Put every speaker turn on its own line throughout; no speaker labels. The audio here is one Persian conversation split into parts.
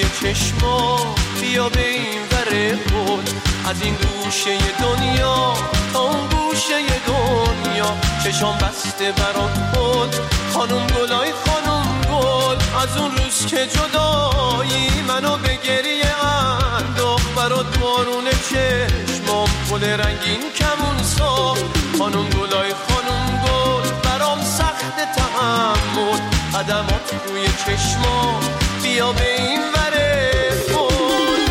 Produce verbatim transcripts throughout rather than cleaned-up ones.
چشما بیا به این ور بود، از این گوشه دنیا تا اون گوشه دنیا چشام بسته برات بود. خانم گلای خانم گل، از اون روز که جدایی منو به گریه انداخت، برات بارون چشمام گل رنگین کمون ساخت. خانم گلای خانم گل برام سخت تحمل، قدمات روی چشمام بیا به این وره بود.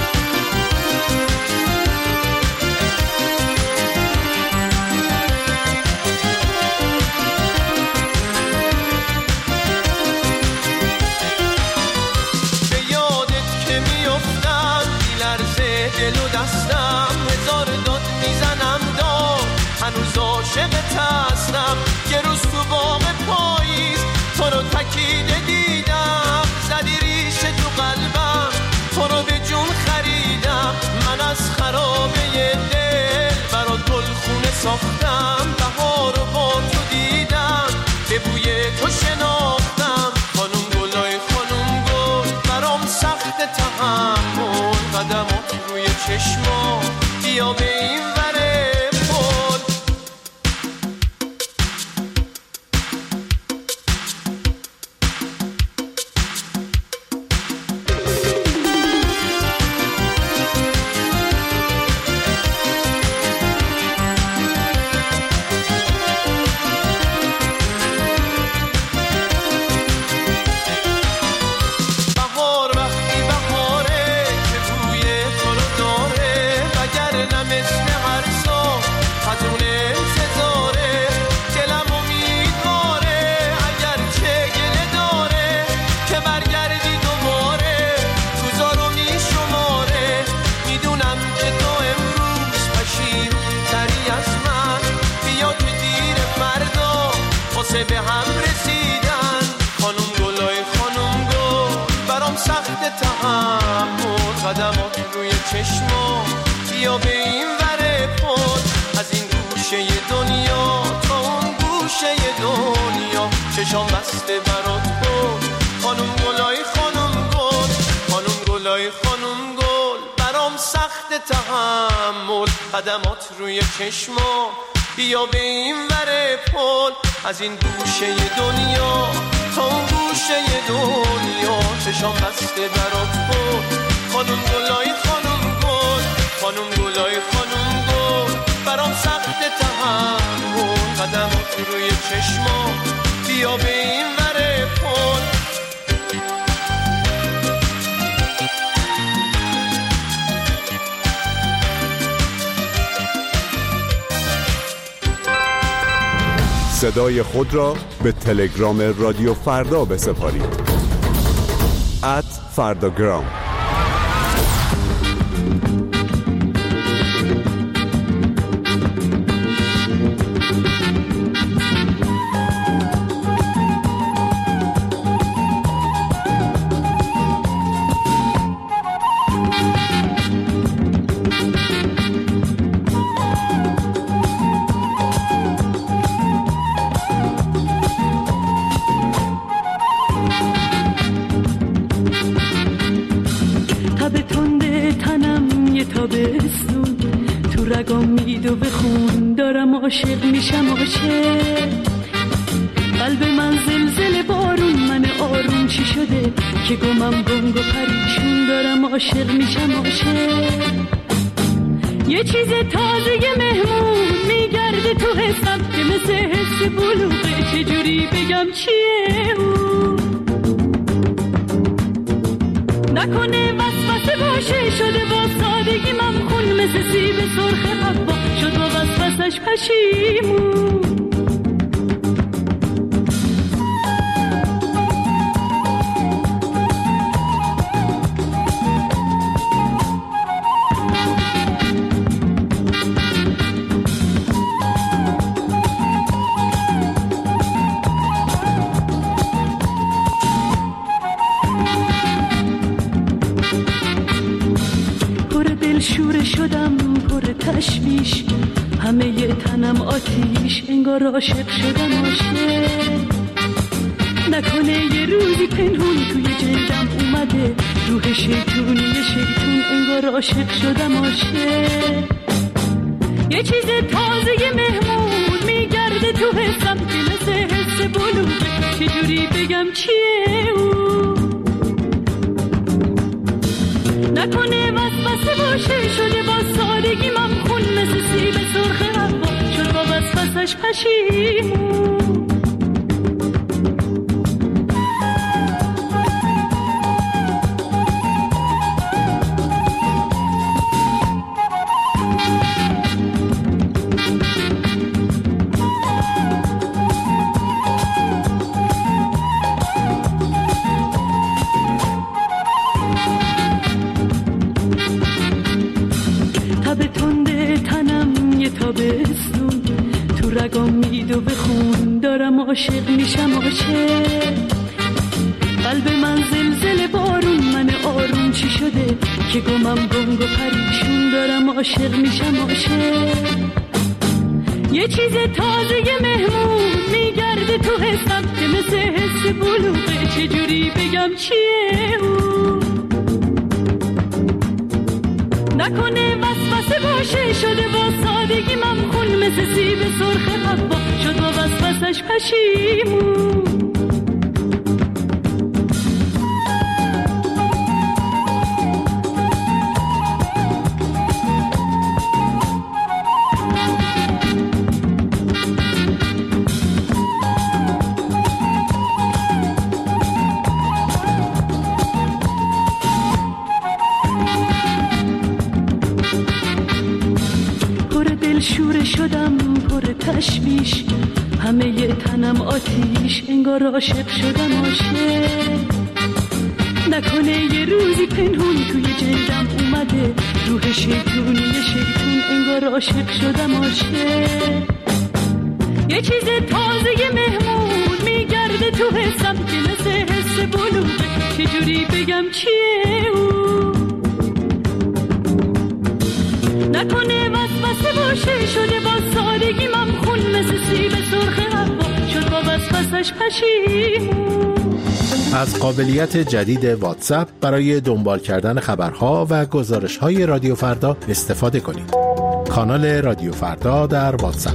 به یادت که میافتم میلرزه دل و دستم، هزار داد میزنم داد هنوز عاشقت هستم. یه روز تو باغ پاییز تو رو تکیده دیدم، زدی ریشه تو قلبم تو رو به جون خریدم. من از خرابه دل برات گلخونه ساختم، بهار رو با تو دیدم به بوی تو شناختم. خانم گلای خانم گل برام سخت تحمل، قدمات روی چشما بیا به این وره پل. به هم رسیدن خانم گلای خانم گل برام سخت تحمل، قدمات روی چشما بیا به این وره پل. از این گوشه دنیا تا اون گوشه دنیا چشام بسته برات بود. خانم گلای خانم گل، خانم گلای خانم گل برام سخت تحمل، قدمات روی چشما بیا به این وره پل. از این گوشه دنیا تا اون گوشه دنیا چشام بسته برات بود. خانم گلای خانم گل، خانم گلای خانم گل برام سخت تحمل، قدمات روی چشما بیا به این وره پل.
صدای خود را به تلگرام رادیو فردا بسپارید. ات فرداگرام.
عاشق میشم عاشق، قلب من زلزله بارون، من آروم چی شده که گمم گنگ و پریشون دارم عاشق میشم عاشق. یه چیز تازه مهمون میگرده تو حسم که مثل حس بلوغه، چجوری بگم چیه اون؟ نکنه وسوسه باشه شده با سادگی ممخون، مثل سیب سرخ حبا شد با وسوسش پشیمون. شوره شدم پر تشویش، همه ی تنم آتیش، انگار عاشق شدم عاشق. نکنه یه روزی پنهون توی جلدم اومده روح شیطونی شیطون انگار عاشق شدم عاشق. یه چیز تازه مهمون میگرده تو حسم که مثل حس بلوغه، چجوری بگم چیه او؟ نکنه وسوسه باشه شده با سادگی ممخون مثل سیب سرخ هوا شد با وسوسش پشیمون. عاشق میشم عاشق. قلب من زلزله بارون من آروم چی شده که گمم گنگ و پریشون دارم عاشق میشم عاشق. یه چیز تازه مهمون میگرده تو حسم که مثل حس بلوغه، چجوری بگم چیه او؟ نکنه وسوسه باشه شده با سادگی ممخون مثل سیب سرخ هوا شد با وسوسش پشیمون. شور شدم پر تشویش، همه ی تنم آتیش انگار عاشق شدم عاشق. نکنه یه روزی پنهون توی جلدم اومده روح شیطونی شیطون انگار عاشق شدم عاشق. یه چیز تازه مهمون میگرده تو حسم که مثل حس بلوغه، چجوری بگم چیه او؟ نکنه وسوسه باشه شده با سادگی ممخون مثل سیب سرخ هوا شد با وسوسش پشیمون.
از قابلیت جدید واتساپ برای دنبال کردن خبرها و گزارش‌های رادیو فردا استفاده کنید. کانال رادیو فردا در واتساپ.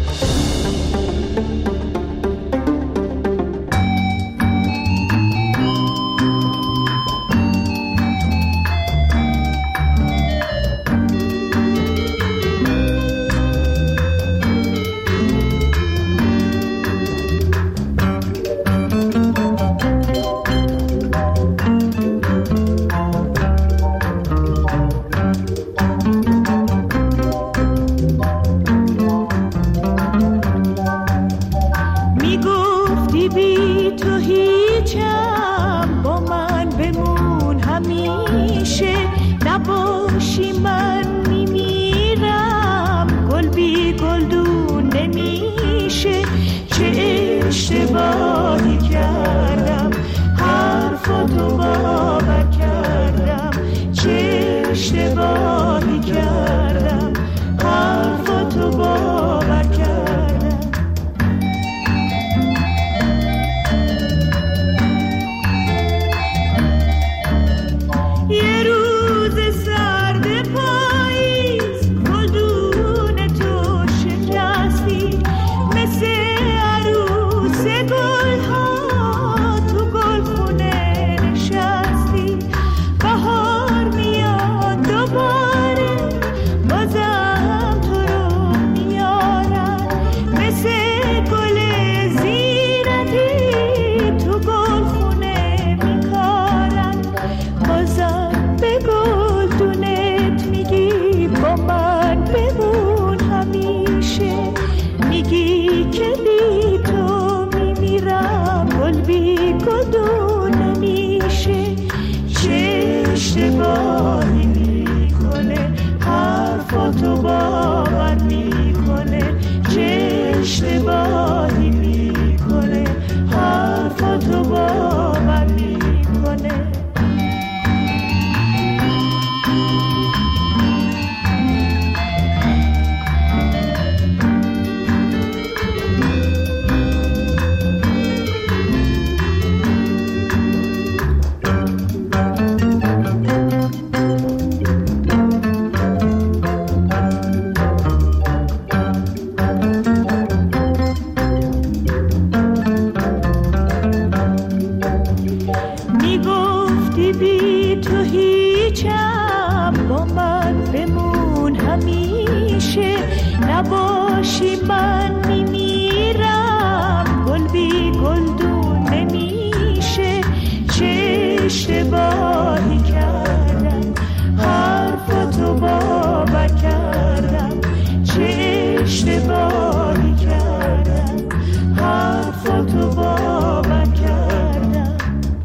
نباشی من میمیرم، گل بی گلدون نمیشه. چه اشتباهی کردم حرفتو باور کردم، چه اشتباهی کردم حرفتو باور کردم.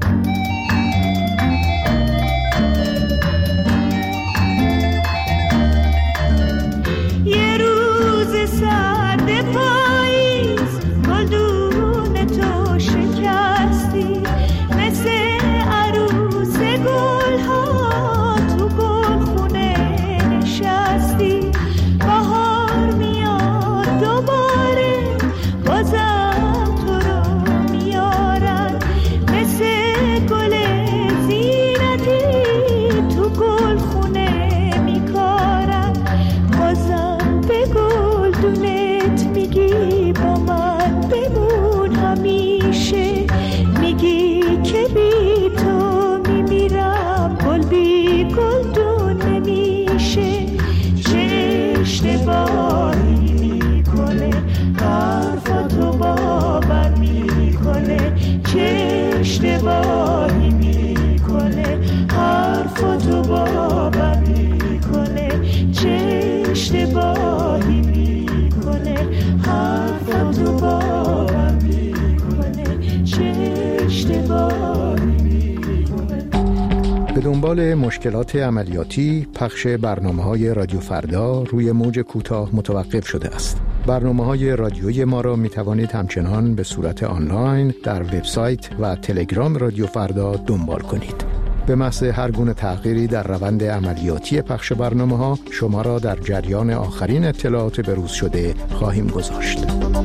یه روز سرد پاییز گلدون تو شکستی، مثل عروس گلها تو گلخونه نشستی. بهار میاد دوباره بازم تو رو میارن، مثل گل زینتی تو گلخونه میکارن. بازم به گلدونت میگی با من بمون همیشه، میگی که بی تو میمیرم، گل بی گلدون نمیشه. چه اشتباهی میکنه حرفتو باور میکنه، چه اشتباهی میکنه حرفتو باور میکنه، چه اشتباهی میکنه حرفتو باور میکنه، چه اشتباهی میکنه.
به دنبال مشکلات عملیاتی پخش برنامه‌های رادیو فردا روی موج کوتاه متوقف شده است. برنامه‌های رادیویی ما را می‌توانید همچنان به صورت آنلاین در وبسایت و تلگرام رادیو فردا دنبال کنید. به محض هر گونه تغییری در روند عملیاتی پخش برنامه‌ها شما را در جریان آخرین اطلاعات بروز شده خواهیم گذاشت.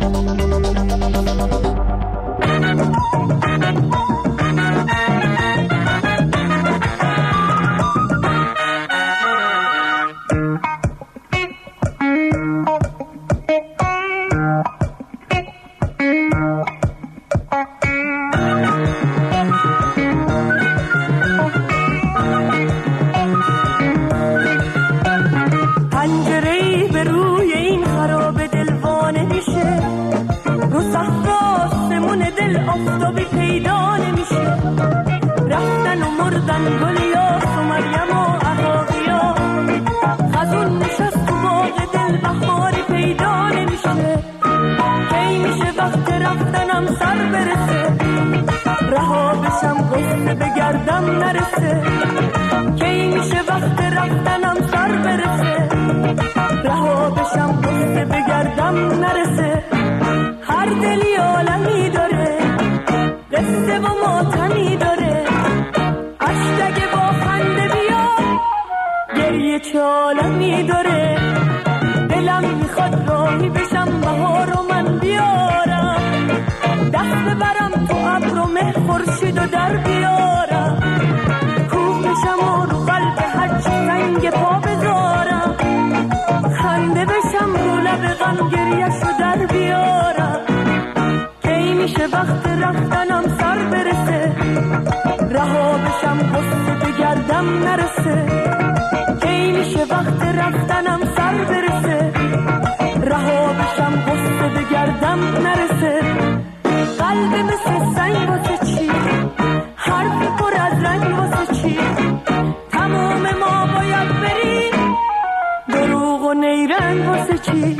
پنجره‌ای به روی این خراب دلوانه میشه، رو صحرا آسمون دل آفتابی پیدا نمیشه. رفتن و مردن گلیاس و مریم و عقاقیا، خزون نشست تو باغ دل بهاری پیدا نمیشه. کی میشه وقت رفتنم سر برسه، رها بشم قصه بگردم نرسه. کی میشه وقت رفتنم سر برسه، رها بشم قصه بگردم نرسه. هر دلی عالمی داره، قصه و ماتمی داره. اشتگه با خنده بیا، گریه چه عالمی داره. دلم میخواد راهی بشم بهار و من بیارم، دست ببرم تو ابر و مه خورشید و در بیارم. کوه بشم و رو قلب هرچی سنگ پا بذارم، خنده بشم رو لب غم گریه‌شو در بیارم. کی میشه وقت رفتنم سر برسه، رها بشم قصه بگردم نرسه. کی میشه وقت رفتنم سر برسه، رها بشم قصه بگردم نرسه. قلب مثل سنگ واسه چی، حرف پر از رنگ واسه چی. تمام ما باید بریم، دروغ و نیرنگ واسه چی.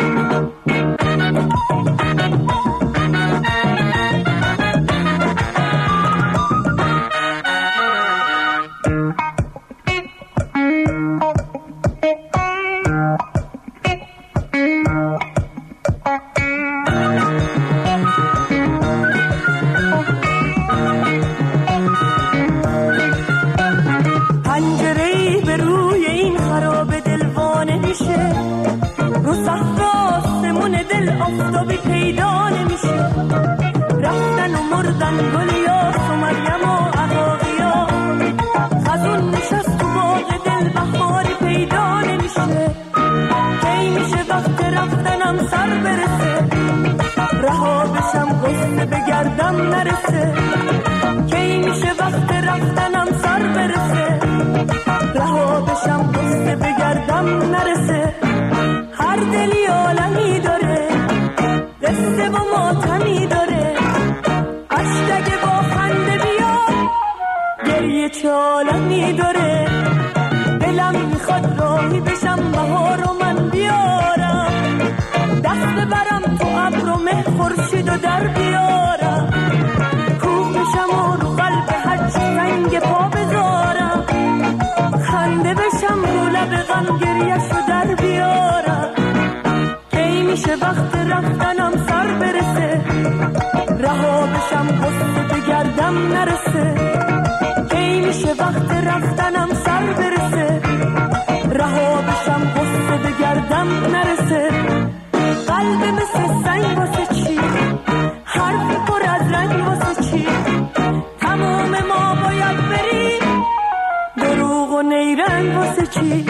پنجره‌ای به روی این خراب دلوانه میشه، رو صحرا آسمون دل آفتابی پیدا نمیشه. رفتن و مردن گلیاس و مریم و عقاقیا، خزون نشست تو باغ دل بهاری پیدا نمیشه. کی میشه وقت رفتنم سر برسه، رها بشم قصه بگردم نرسه. کی میشه وقت رفتنم سر برسه، رها بشم قصه بگردم نرسه. هر دلی عالمی داره، قصه و ماتمی داره، اشتگه با خنده بیاد گریه چه عالمی داره. دلم میخواد راهی بشم بهار و من بیارم، دست ببرم تو ابر و مه خورشید و در بیارم، کوه بشم و رو قلب هرچی سنگ پا بذارم، خنده بشم رو لب غم گریه‌شو در بیارم. کی میشه وقت رفتنم سر برسه، رها بشم قصه بگردم نرسه. کی میشه وقت رفتنم سر برسه، رها بشم قصه بگردم نرسه. قلب مثل سنگ واسه چی، حرف پر از رنگ واسه چی، تمام ما باید بریم، دروغ و نیرنگ واسه چی.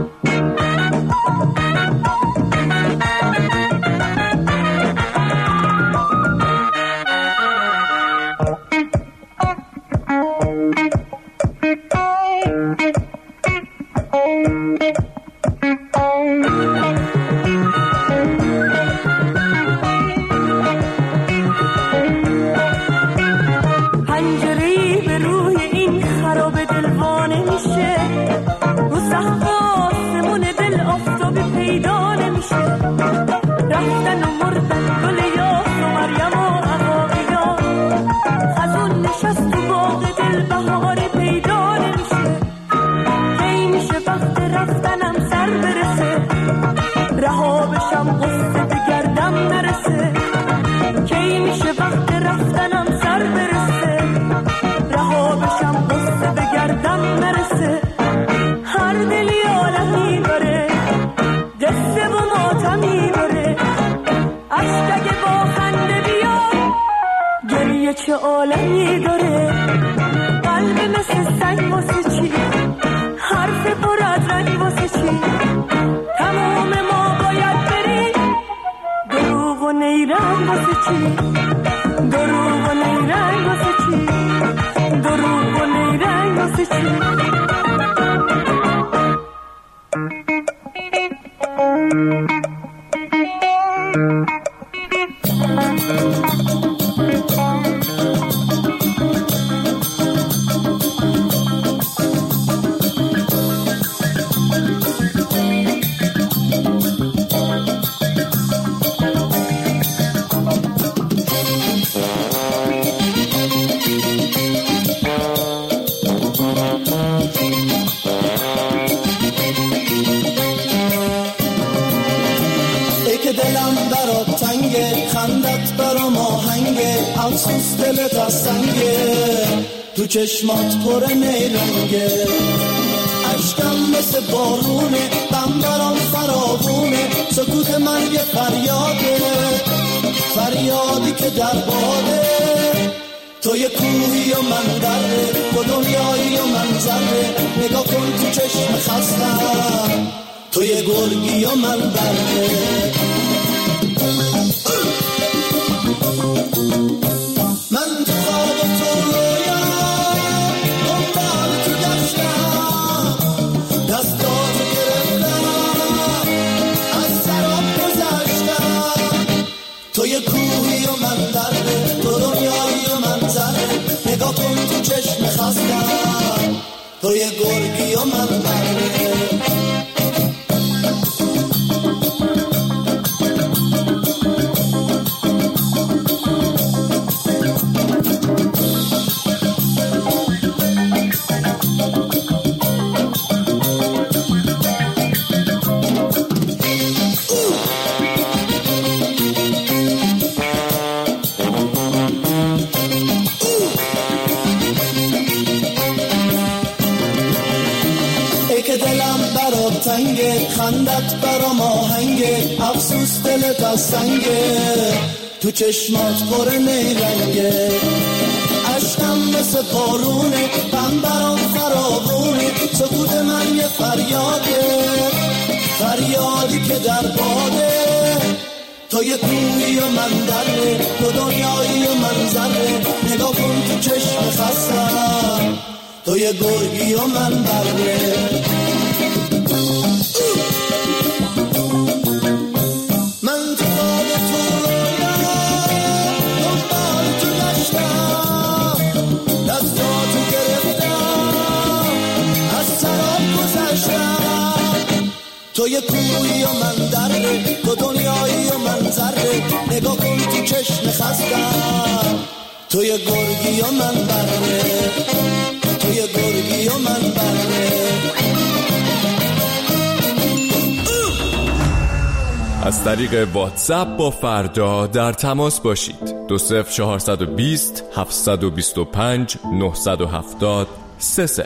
چه عالمی داره، قلب مثل سنگ واسه چی، حرف پر از رنگ واسه چی، تمام ما باید بریم، دروغ و نیرنگ واسه چی، دروغ و نیرنگ واسه چی، دروغ و نیرنگ واسه چی.
افسوس دلت از سنگه، تو چشمات پر نیرنگه، عشقم مثل بارونه، غم برام فراوونه، سکوت من یه فریاده، فریادی که در باده. تو یه کوهی و من دره، تو دنیایی و من ذره، نگاه کن تو چشم خستم، تو یه گرگی و من بره. من تو خواب و تو رویا دنبال تو گشتم، دستاتو گرفتم از سراب گذشتم، تو یه کوهی و من دره، تو دنیایی و من ذره، نگاه کن تو چشم خستم، تو یه گرگی و من بره. خندت برام آهنگه، افسوس دلت از سنگه، تو چشمات پر نیرنگه، عشقم مثل بارونه، غم برام فراوونه، سکوت من یه فریاده، فریادی که در باده. تو یه کوهی و من دره، تو دنیایی و من ذره، نگاه کن تو چشم خستم، تو یه گرگی و من بره. کوی و من دره، تو دنیایی و من ذره، نگاه کن تو چشم خستم، توی گرگی و من بره، توی گرگی و من بره.
از طریق واتساپ با فردا در تماس باشید. دو صفر چهارصد و بیست هفتصد و بیست و پنج نهصد و هفتاد سه صفر.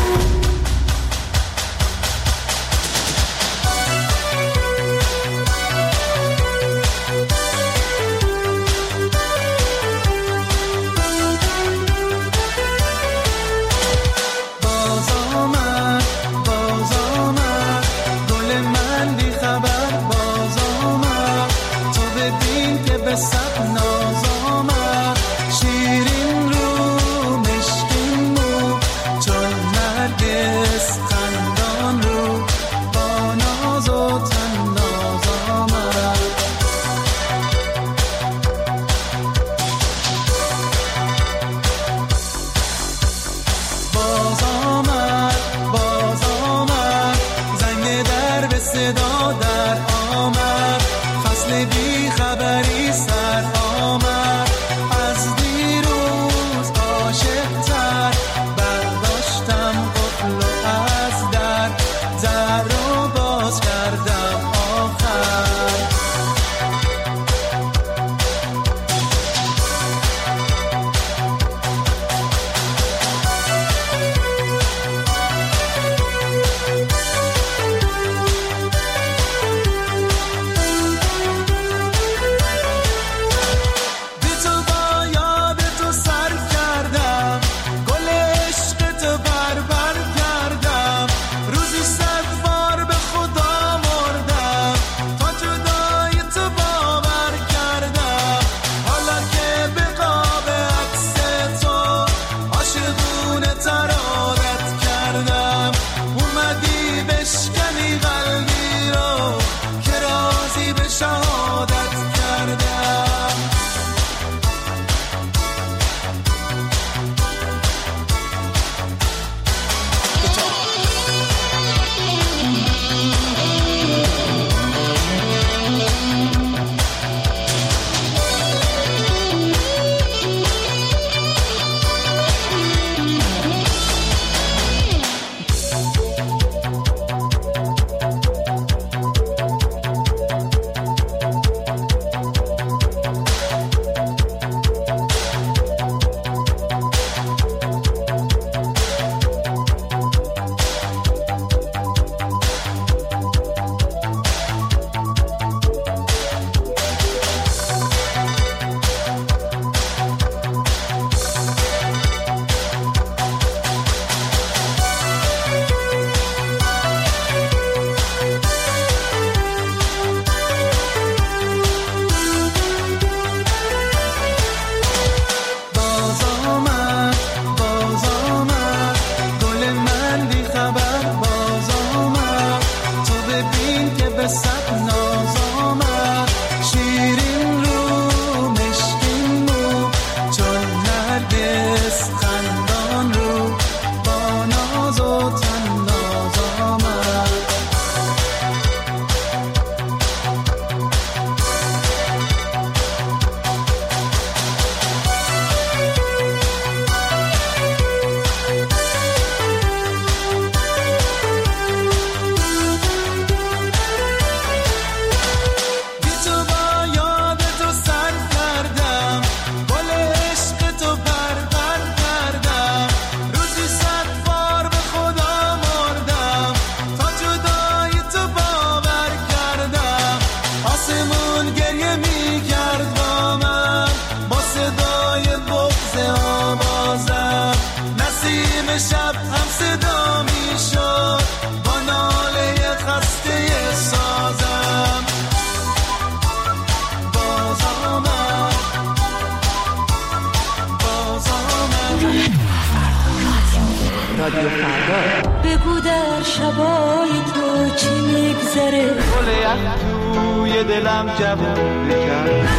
رادیو فردا.
بگو در شبای تو چی میگذره،
گل یخ توی دلم جوون بکن.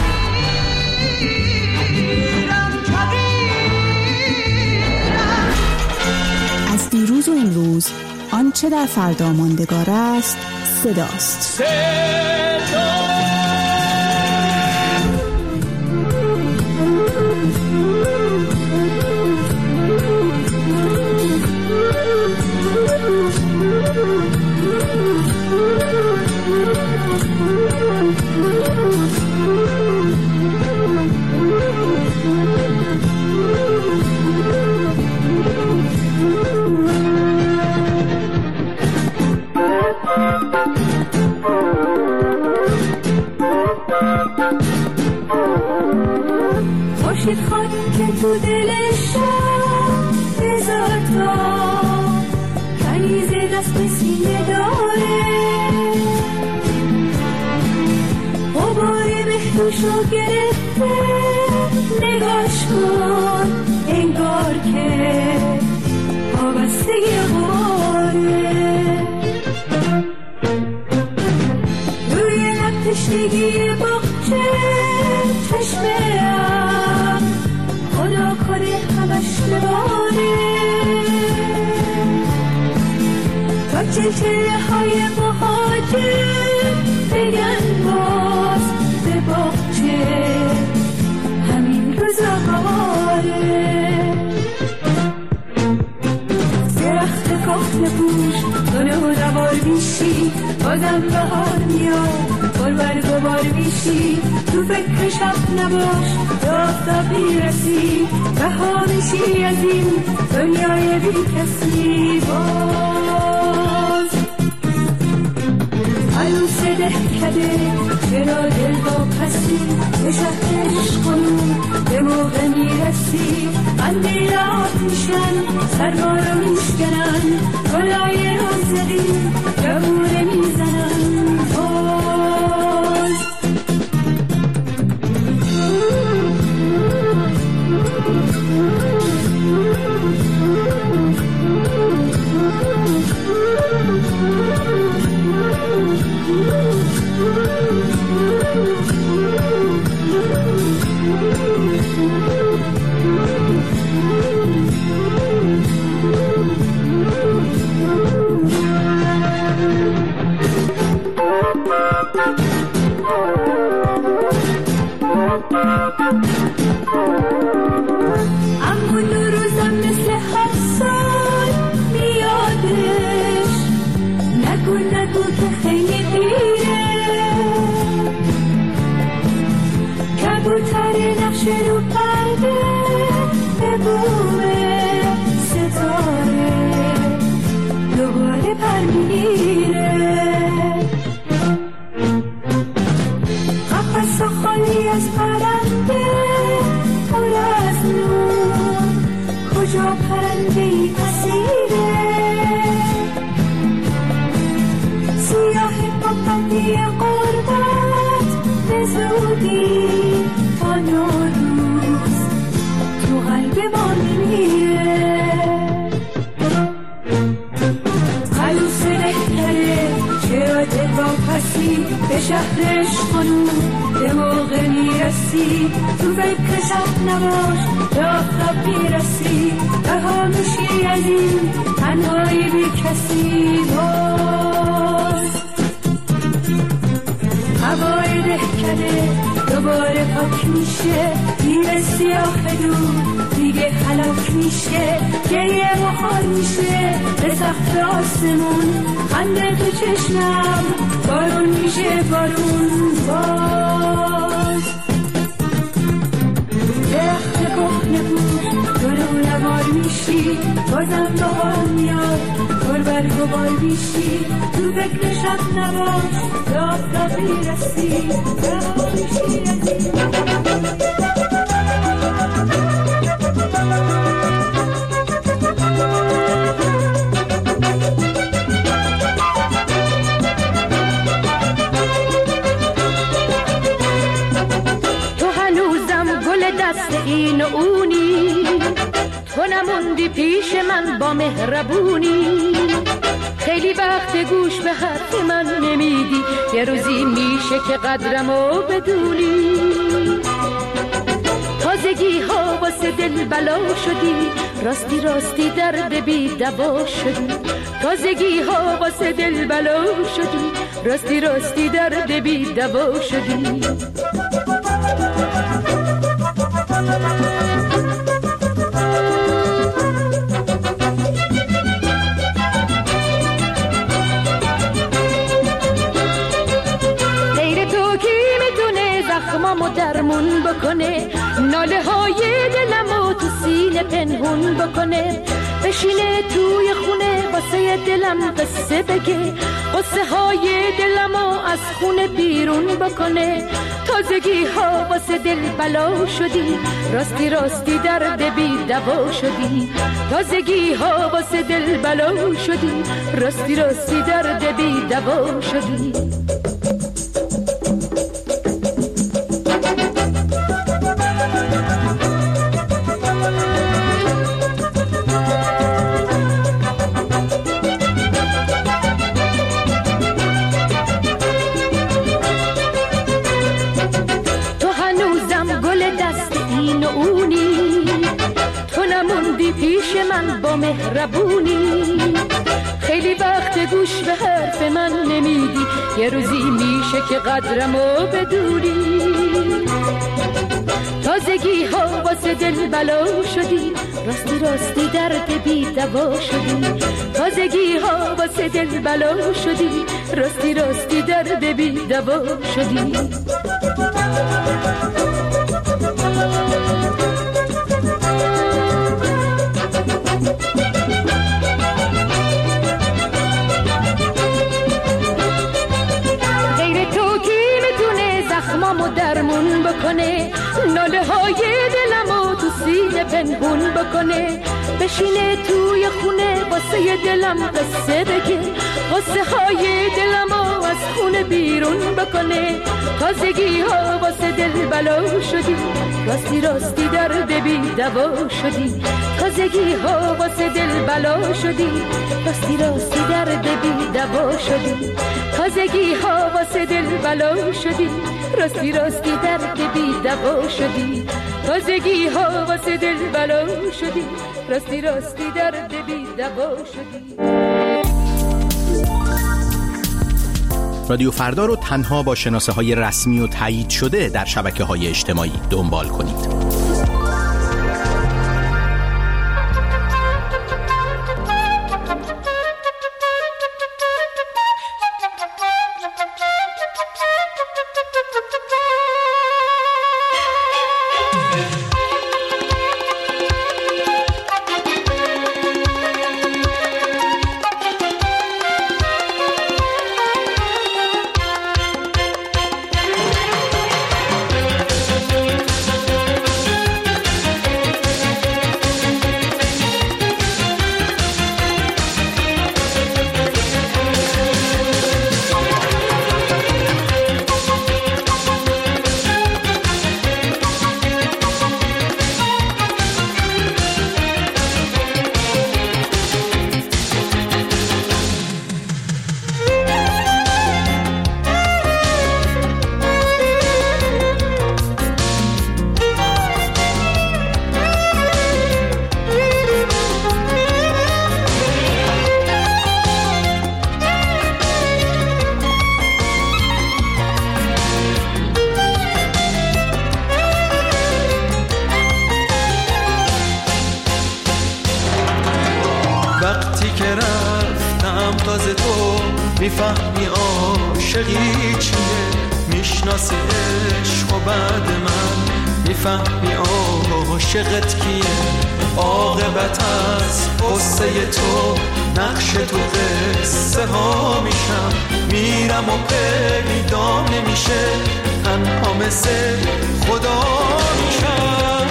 از دیروز و امروز آنچه در فردا ماندگار است
صداست.
صدا
خورشید خاک که تو دلشم بذار تا کنیز دست به سینه داره، غبار بهدوشو گرفته نگاش کن انگار که وابسته غاره، روی لب تشنگی باغچه چشمه‌ام خدا کنه همش بباره، تا چلچله های مهاجر بگن باز به باغچه همین روزگاره، درخت کهنه پوش دونه و دوار میشی بازم بهار میاد بار برگ و بار میشی، تو فکر شب نباش تا آفتاب میرسی رها میشی از این دنیای بی کسی. باز عروس دهکده چرا دل با پسی به شهر عشقمون به موقع میرسی، قندیلات میشن سرما رو میشکنن گلای روزدی جموره میزنن. باز اما دو روزم مثل هر سال میادش، نگو نگو که خیلی دیره، کبوتر نقش رو پرده به بومه ستاره دوباره پر میگیره، قفص و خالی از پرنده پر از نور، کجا پرنده ای اسیره، سیاه پاپندی قربت به زودی تا نوروز تو قلب ما میمیره، عروس دهکده چرا دل با پسی به شهرش خانوم به موقع میرسی، تو فکر شب نباش به آفتاب میرسی رها میشی از این تنهایی بی کسی. باز هوای دهکده دوباره پاک میشه، دیو سیاه دور دیگه خلاک میشه، گریه بخار میشه به سقف آسمون، خنده تو چشمم بارون میشه بارون. باز درخت کهنه بود دور نوار میشی بازم بهار میاد بار برگ و بار میشی، تو فکر شب نباش به آفتاب میرسی رها میشی از این.
این و اونی تو نموندی پیش من با مهربونی، خیلی وقت گوش به حرف من نمیدی، یه روزی میشه که قدرمو بدونی، تازگی ها واسه دل بلا شدی، راستی راستی درد بی دوا شدی، تازگی ها واسه دل بلا شدی، راستی راستی درد بی دوا شدی. زخمامو درمون بکنه، ناله های دلمو تو سینه پنهون بکنه، بشینه توی خونه واسه دلم قصه بگه، قصه های دلمو از خونه بیرون بکنه. تازگی ها واسه دل بلا شدی، راستی راستی درد بی دوا شدی. تازگی ها واسه دل بلا شدی، راستی راستی درد بی دوا شدی. پیش من با مهربونی، خیلی وقت گوش به حرف من نمیدی، یه روزی میشه که قدرمو بدونی. تازگی ها واسه دل بلا شدی، راستی راستی درد بی دوا شدی. تازگی ها واسه دل بلا شدی، راستی راستی درد بی دوا شدی. زخمامو درمون بکنه، ناله های دلمو تو سینه پنهون بکنه، بشینه توی خونه واسه دلم قصه بگه، قصه های دلمو از خونه بیرون بکنه. تازگی ها واسه دل بلا شدی، راستی راستی درد بی دوا شدی. تازگی ها واسه دل بلا شدی، راستی راستی درد بی دوا شدی. تازگی ها واسه دل بلا شدی، راستی راستی درد بی دوا شدی. تازگی ها واسه دل بلا شدی، راستی راستی درد بی دوا شدی.
رادیو فردا رو تنها با شناسه های رسمی و تایید شده در شبکه های اجتماعی دنبال کنید.
میفهمی عاشقی چیه، میشناسی عشق و بعد من میفهمی عاشقت کیه. عاقبت از قصه تو نقش تو قصه ها میشم، میرم و پیدا نمیشه، تنها مثل خدا میشم.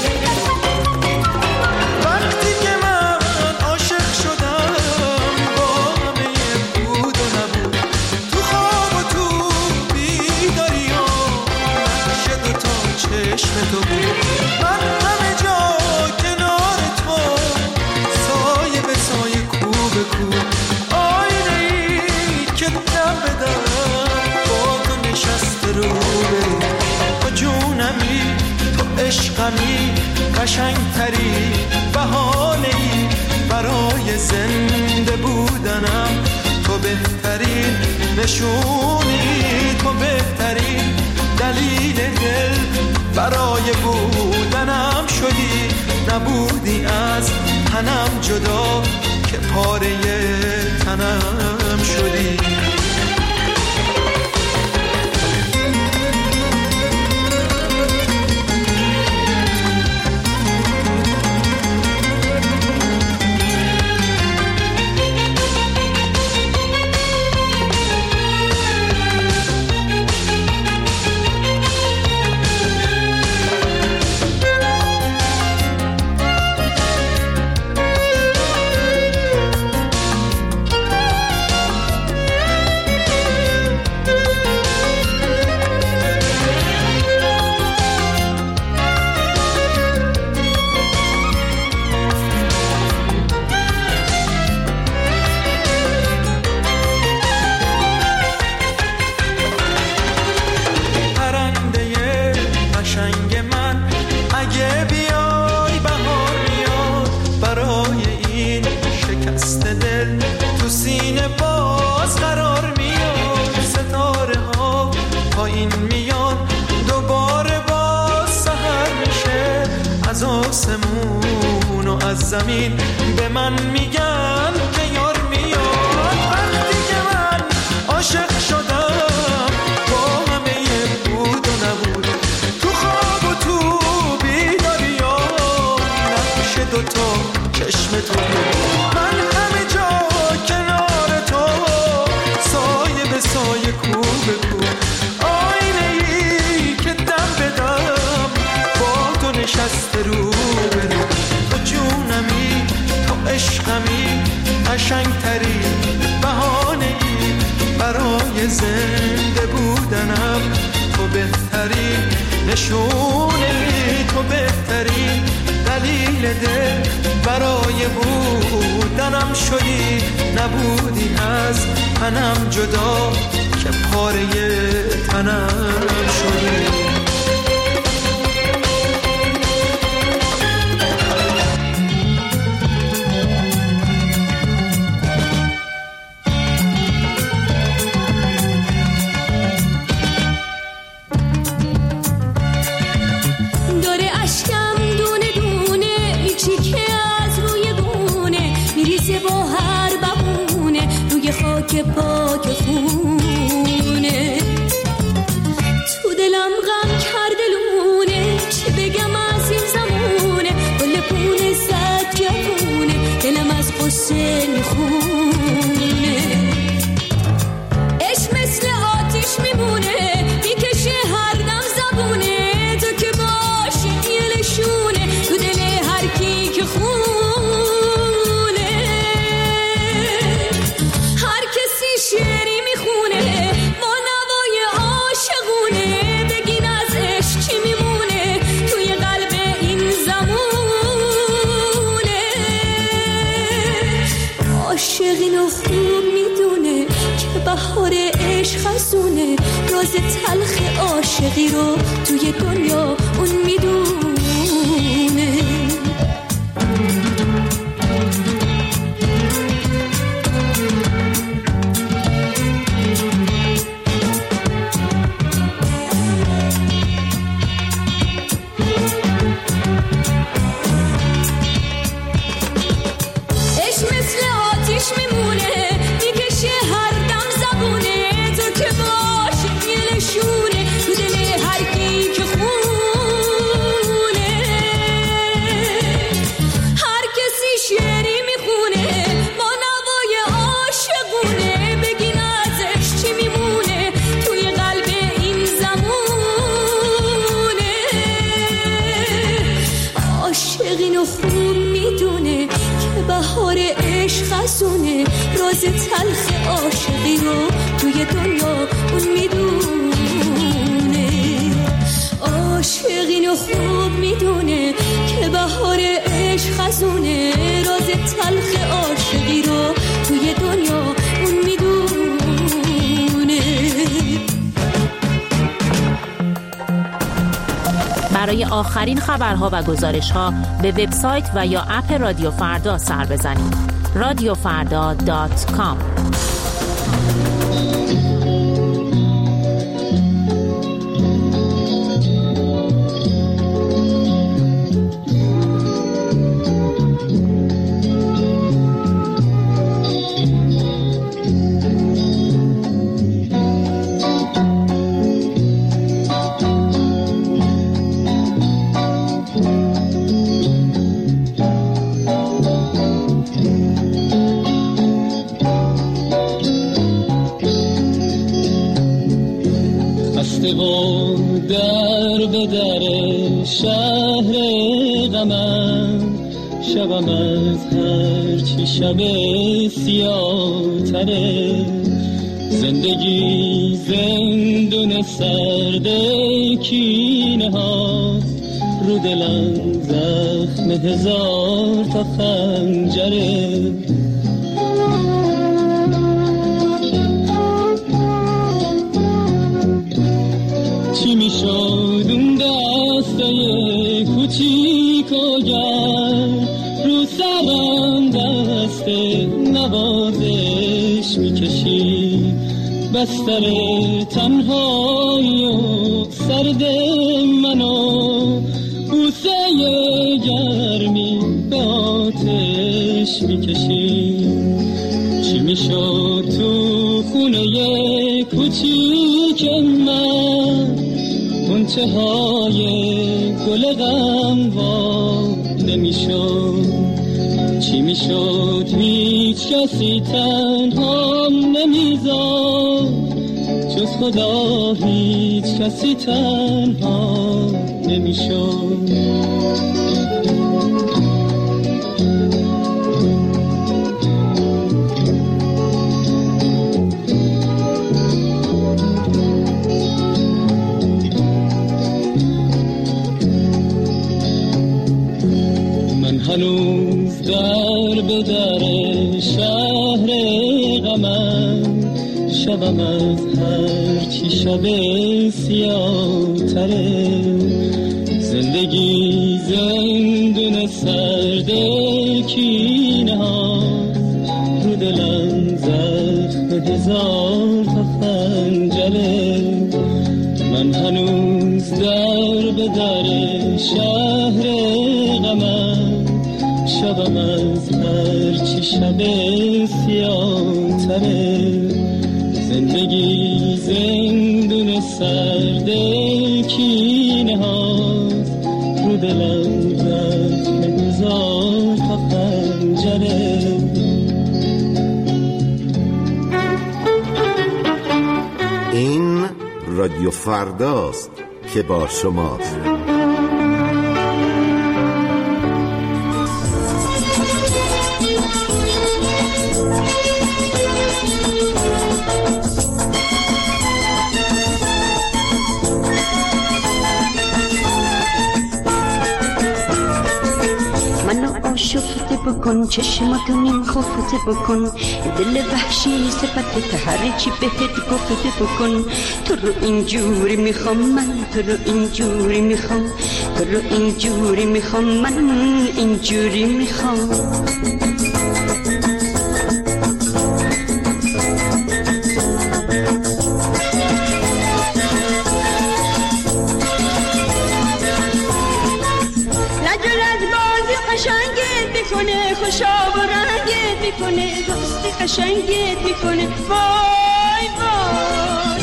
وقتی که من عاشق شدم با قشنگترین بهانه‌ای برای زنده بودنم، تو بهترین نشونی، تو بهترین دلیل دل برای بودنم شدی. نبودی از تنم جدا که پاره تنم شدی. آسمون و از زمین به من میگن که یار میاد. وقتی که من عاشق شدم با همه بود و نبود، تو خواب و تو بیداری ها نقش دوتا چشم تو بود. من همه جا کنار تو سایه به سایه کو به کو، آینه ای که دم به دم با تو نشسته رو به رو. تو جونمی، تو عشقمی، قشنگتری بهانه‌ای برای زنده بودنم. تو بهترین نشونه، تو بهترین دلیل دل برای بودنم شدی. نبودی از تنم جدا که پاره تنم شدی.
که پاک خونه تو دلم غم کرده لونه، چه بگم از این زمونه. گل پونه زد جوونه، دلم از قصه میخونه. عشق مثل آتیش میمونه، میکشه هر دم زبونه. تو که باشی یه نشونه تو دل هر کی که خونه. شعری میخونه با نوای عاشقونه، بگین از عشق چی میمونه توی قلب این زمونه. عاشقینو خوب میدونه که بهار عشق خزونه، راز تلخ عاشقی رو توی دنیا اون میدونه. راز تلخ عاشقی رو توی دنیا اون میدونه. عاشقینو خوب میدونه که بهار عشق خزونه، راز تلخ عاشقی رو توی دنیا اون میدونه.
برای برای آخرین خبرها و گزارش‌ها به وبسایت و یا اپ رادیو فردا سر بزنید. رادیو فردا دات کام.
در به در شهر غمم، شبم از هر چی شب سیاه تره. زندگی زندون سرد کینه هاست، رو دلم زخم هزار تا خنجره. چی میشد اون دسته کوچیک و گرم، رو سرم دست نوازش میکشی. بستر تنهایی و سرد منو، بوسه گرمی به آتش میکشی. چی میشد تو خونه کوچیک من، غنچه های گل غم وا نمیشد. چی میشد هیچ کسی تنها نمیذاد، جز خدا هیچ کسی تنها نمیشد. هنوز در به در شهر غمم، شبم از هر چی شب سیاه تره. زندگی زندون سرد کینه هاست، رو دلم زخم هزار تا خنجره. من هنوز در به در شهر غمم، شبم از هر چی شب سیاه تره. زندگی زندون سرد کینه هاست، رو دلم زخم هزار تا خنجره.
این رادیو فرداست که با شماست.
شفته بکن، چشماتو نیم خفته بکن، دل وحشی صفت هر چی بهت گفته بکن. تو رو اینجوری میخوام من، تو رو اینجوری میخوام، تو رو اینجوری میخوام من، اینجوری میخوام. میکنه خوشا و رنگت میکنه، دوستی قشنگت میکنه. وای وای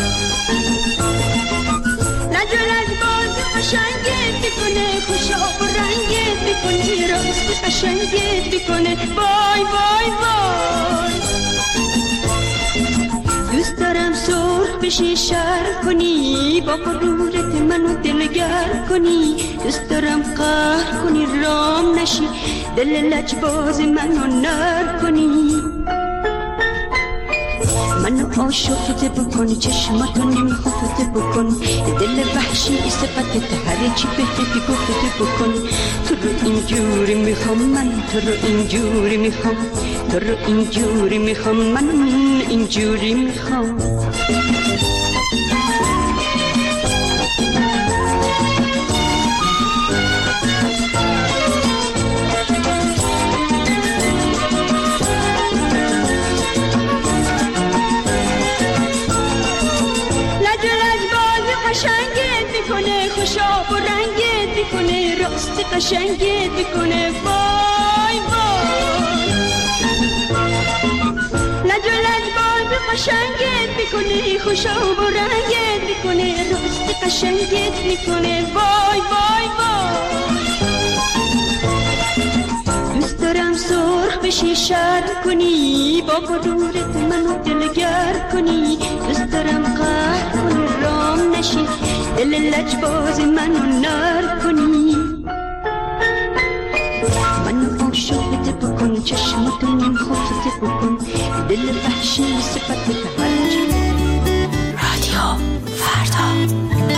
نجلت باز قشنگت میکنه، خوشا و رنگت میکنه، راستی قشنگت میکنه. وای وای وای دوست دارم سرخ بشی شر کنی، با غرورت منو دلگر کنی. دوست دارم قهر کنی رام نشی، دل لجباز منو نر کنی. منو آشفته بکن، چشماتو نیم خفته بکن، دل وحشی صفت هر چی بهت گفته بکن. تو رو اینجوری میخوام من، تو رو اینجوری میخوام، تو رو اینجوری میخوام من، اینجوری میخوام. خوشا و رنگت میکنه، راستی قشنگت میکنه. وای وای لج و لج بال قشنگت میکنه، خوشا و رنگت میکنه، راستی قشنگت میکنه. وای وای وای دوست دارم سرخ بشی شرم کنی، با غرورت منو دلگر کنی. دوست دارم قهر کنی رام نشی، دل لجباز منو نر کنی. منو عاشقت بکن، چشماتو نیم خفتت بکن، دل وحشی صفت تهرج. رادیو فردا.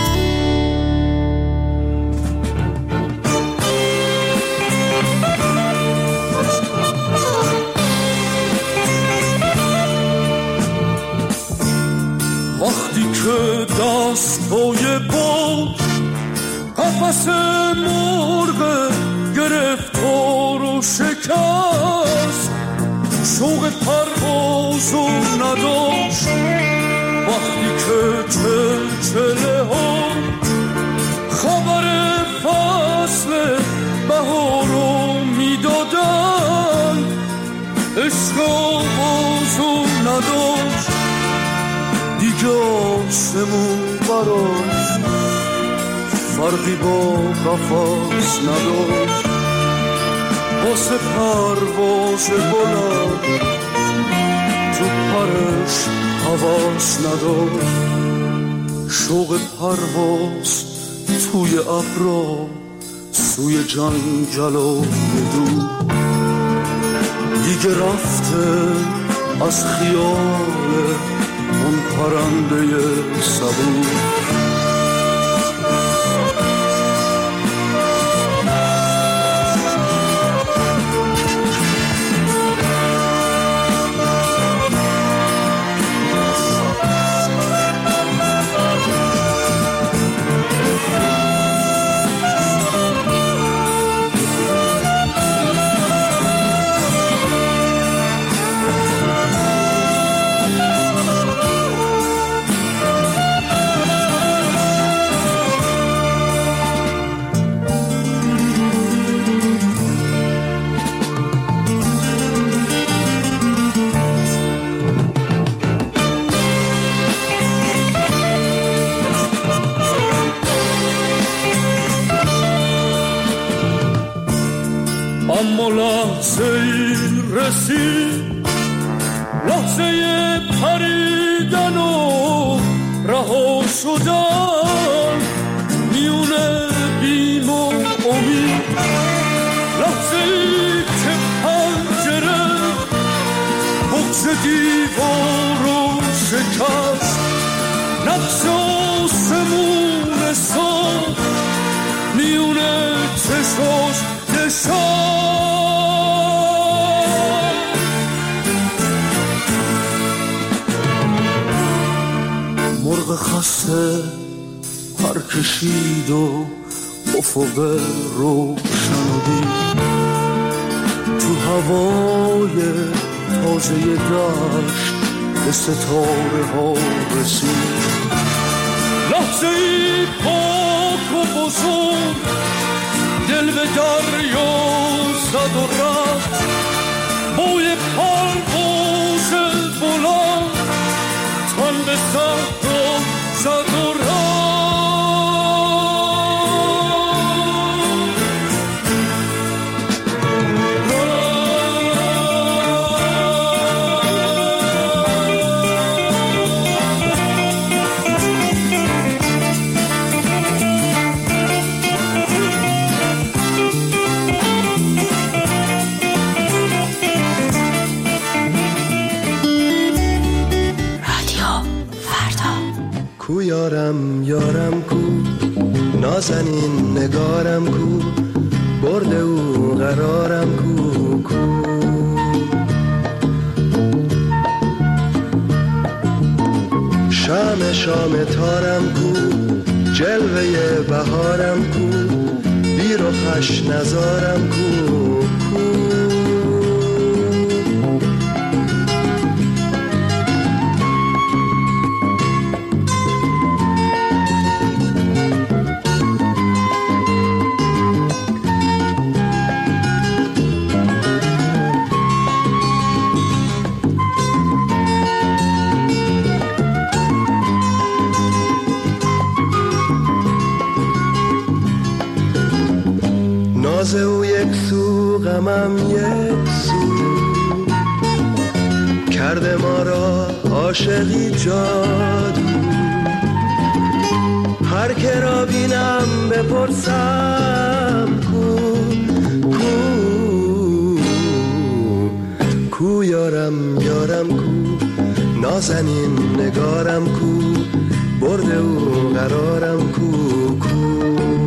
وقتی که دستای باد قفس مرغ گرفتار و شکست، شوق پروازو نداشت. وقتی که چلچله ها خبر فصل بهارو میدادن، عشق آغازو نداشت. دیگه آسمون براش فرقی با قفس نداشت، واسه پرواز بلند تو پرش حواس نداشت. شوق پرواز توی ابرا سوی جنگل و دور، دیگه رفته از خیال اون پرنده صبور. اما لحظه این رسید، لحظه پریدن و رها شدن میونه بیم و امید. لحظه ای که پنجره بغض دیوار رو شکست، نقش آسمون سال میونه چشاش دشان. مرغ خسته پر کشید و افق روشن و دید، تو هوای تازه دشت به ستاره ها رسید. لحظه ای پاک و بزرگ دل به دریا زد و رفت، بوی پرواز بلند تن به صحرا زد و رفت.
کو یارم یارم کو، نازنین نگارم کو، برد او قرارم کو کو. شام شام تارم کو، جلوه بهارم کو، بی رخش نزارم کو کو. غمم یک سو کرده ما را عاشقی جادو هر که را بینم بپرسم کو کو کو یارم یارم کو نازنین نگارم کو برده او قرارم کو کو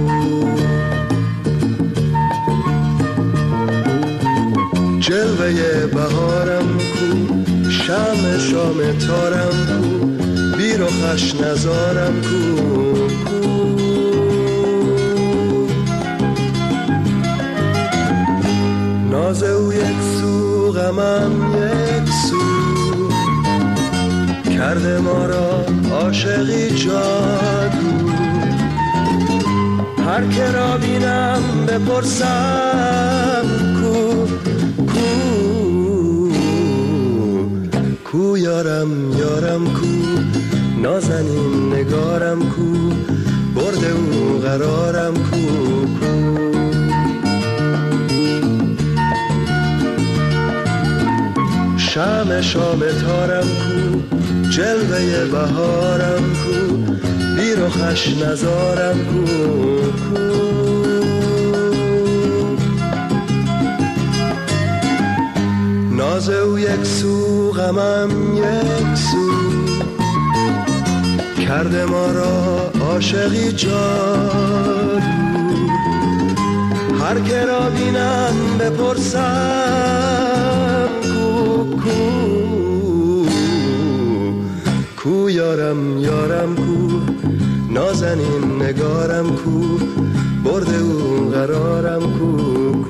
جلوه بهارم کو شم شام تارم کو بیر و خش نزارم کو کو ناز او یک سو غمم یک سو کرده ما را عاشقی جادو هر که را بینم بپرسم کو کو کو یارم یارم کو نازنین نگارم کو برده او قرارم کو کو شم شام تارم کو جلوه بهارم کو بیر و خش نزارم کو کو ناز او یک سو غمم یک سو کرده ما را عاشقی جادو هر که را بینم بپرسم کو کو کو یارم یارم کو نازنین نگارم کو برده او قرارم کو کو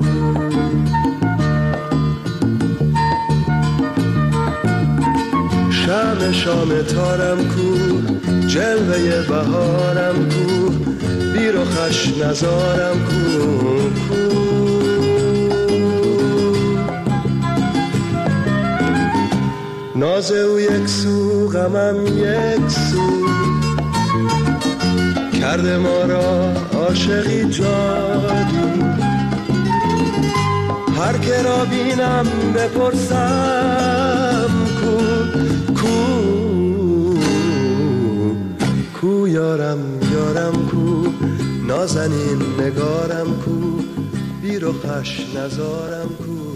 شم شام تارم کو جلوه بهارم کو بیر و خش نزارم کو کو ناز او یک سو غمم یک سو کرده ما را عاشقی جادو هر که را بینم بپرسم کو کو کو یارم یارم کو نازنین نگارم کو بیر و خش نزارم کو